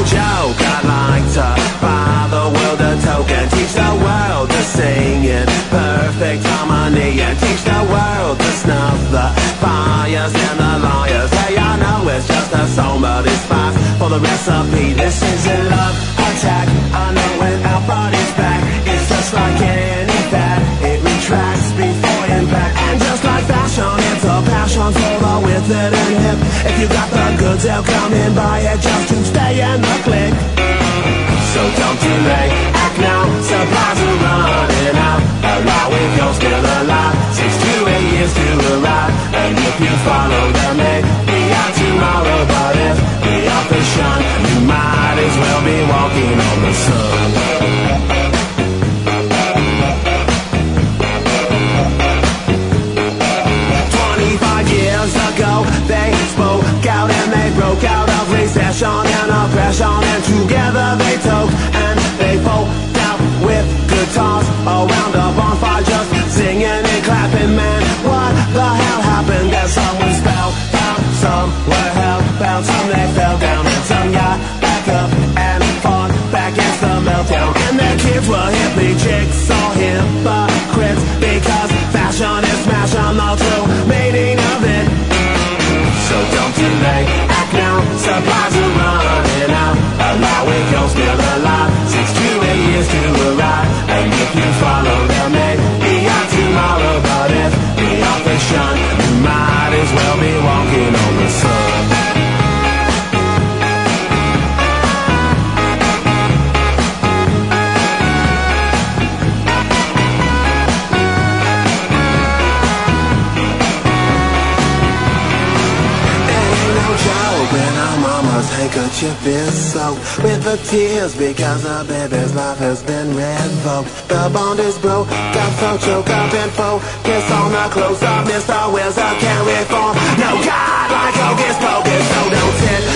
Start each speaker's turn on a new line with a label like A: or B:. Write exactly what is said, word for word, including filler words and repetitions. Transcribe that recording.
A: joke. I'd like to buy the world a token, teach the world to sing in perfect harmony, and teach the world to snuff the fires and the liars. Hey, I know it's just a song, but it's fast for the recipe. This is a love attack. I know when our body's back, it's just like any fad. It retracts before impact, and just like fashion, it's a passion for the withered and hip. If you got the goods, they'll come and buy it just to stay in the click. So don't delay, act now, supplies are running out. Allow if you're still alive, six to eight years to arrive. And if you follow the may be out tomorrow, but if we are the shun, you might as well be walking on the sun. Twenty-five years ago, they spoke out and they broke out of recession and oppression, and together they took and they folk out with guitars around a bonfire, just singing and clapping. Man, what the hell happened? That someone spelled out, some were hellbound, some they fell down, and some got back up and fought back against the meltdown. And their kids were hippie chicks or hypocrites, because fashion is smashing the true meaning of it. So don't delay, act now, supplies are running out. Allow it, you're still alive, six to eight years to arrive. And if you follow them, maybe out tomorrow, but if we are the shun, you might as well be walking on the sun. When our mama's handkerchief is soaked with the tears because the baby's life has been revoked. The bond is broke, got so choked up and focus on the close-up. Mister Wills, I can't reform. No God like Hocus Pocus, so don't sit